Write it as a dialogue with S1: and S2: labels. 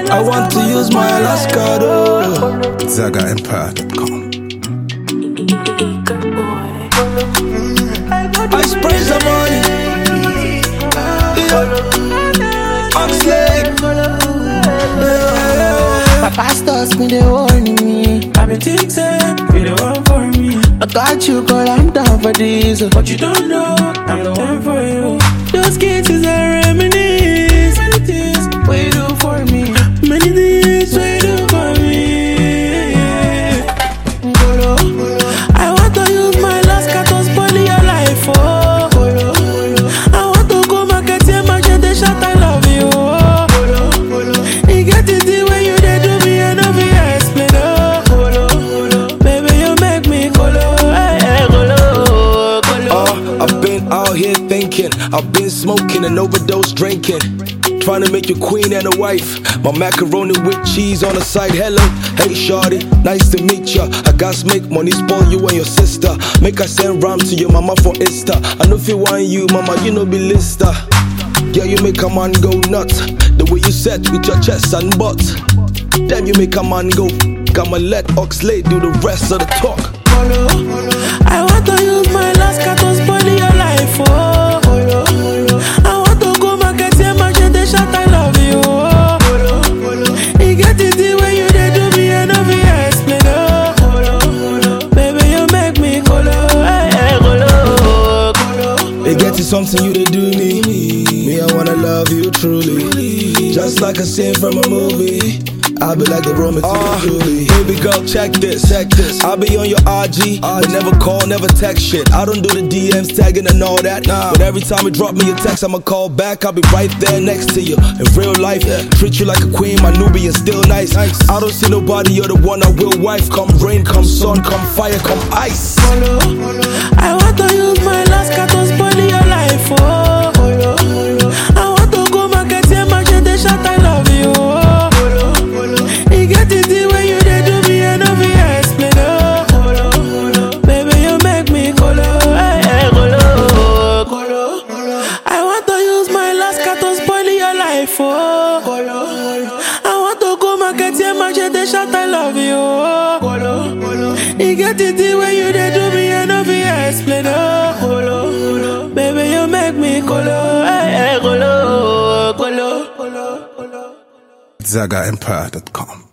S1: I want to use my Alaska though.
S2: ZagaEmpire.com.
S1: I spray some money. Oxlade.
S3: My pastors me they warning me.
S4: I been think say you the one for me.
S3: I got you, girl, I'm down for this.
S4: But you don't know I'm the one for you.
S3: Those cases are reminisce.
S4: Many things what you do for me.
S3: Many things
S4: What you do for me.
S3: Golo. I want to use my last cat to spoil your life. Oh, Golo. I want to go market your market the shot. I love you. Oh,
S4: Golo.
S3: you get it the way you they do me and over here explain. Oh,
S4: Golo.
S3: baby you make me Golo. Hey, Golo. Golo.
S1: I've been out here thinking, I've been smoking and overdose drinking. Trying to make you queen and a wife. My macaroni with cheese on the side. Hello, hey shawty, nice to meet ya. I got make money spoil you and your sister. Make I send ram to your mama for Easter. I know if you want you, mama, you know be lister. Yeah, you make a man go nuts. The way you set with your chest and butt. Damn, you make a man go. I'ma let Oxlade do the rest of the talk.
S3: I want to use my last cat to spoil your life. Oh, I want to go market your market the shot. I love you. Oh, you get it the way you they do me and over here explain. Oh, baby you make me Golo. Hey, Golo.
S1: It gets to something you to do me. Me, I wanna love you truly. Just like a scene from a movie. I'll be like the Roman to Julie. Baby girl, check this. I'll be on your RG, but never call, never text shit. I don't do the DMs, tagging and all that. But every time you drop me a text, I'ma call back. I'll be right there next to you. In real life, treat you like a queen, my Nubian still nice. I don't see nobody, you're the one I will wife. Come rain, come sun, come fire, come ice.
S3: I want to use my last cat to spoil your life. Oh, I want to go market your market the shot. I love you. Oh, you get it the way you they do me and over here explain. Oh, baby you make me Golo. Hey, Golo. I want to use my last cat to spoil your life. Oh, I want to go market your market the shot. I love you. Oh, you get it the way you they do me and over here explain. Oh, baby you make me Golo. Hey, Golo.
S2: ZagaEmpire.com.